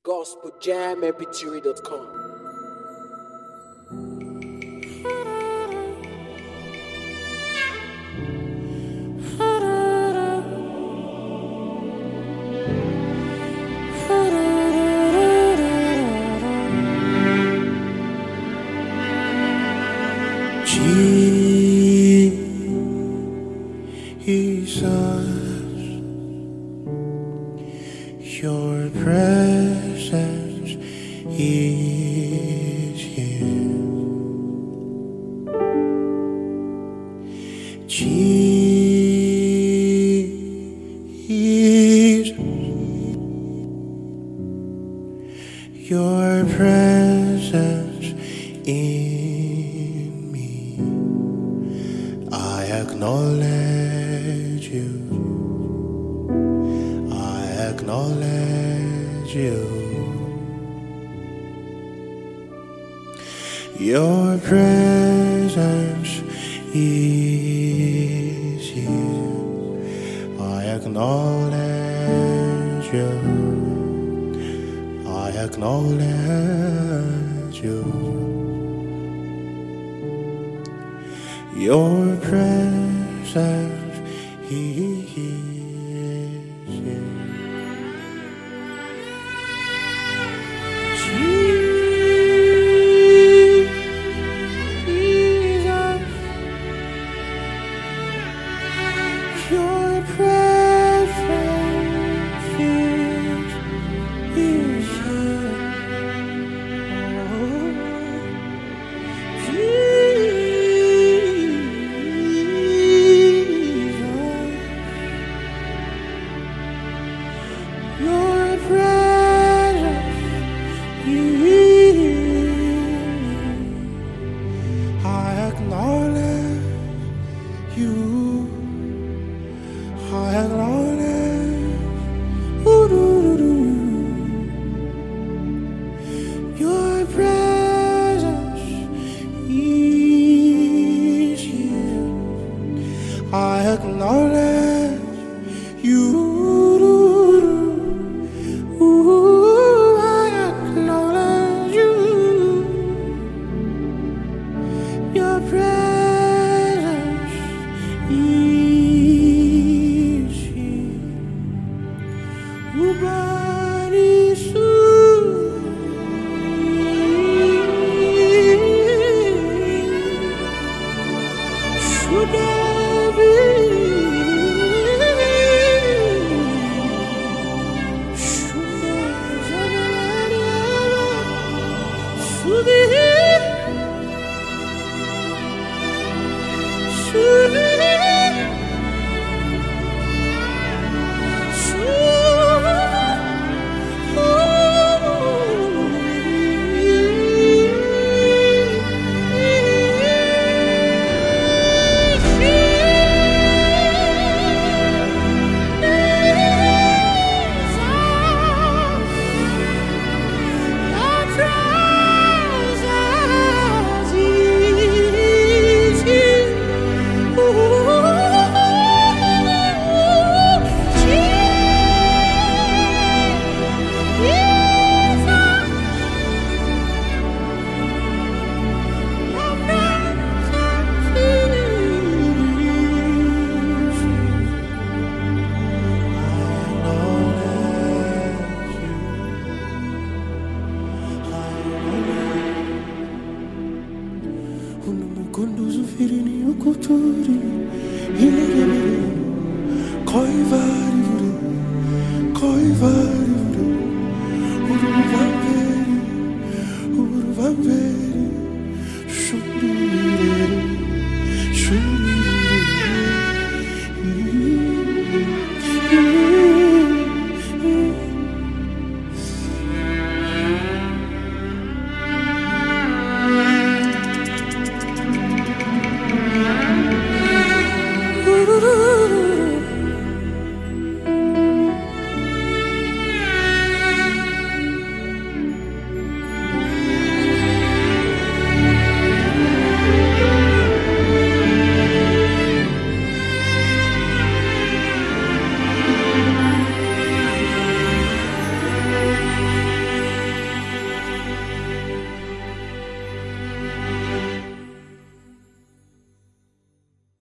gospeljammpg.com. Jesus, your presence is here. Jesus, your presence in me. I acknowledge you. I acknowledge you. Your presence is here. I acknowledge you. I acknowledge you. Your presence is here. Jesus, your presence is here. Your presence is I acknowledge you. I acknowledge your presence is here. I acknowledge you. I acknowledge you. Your presence is here. Koivari,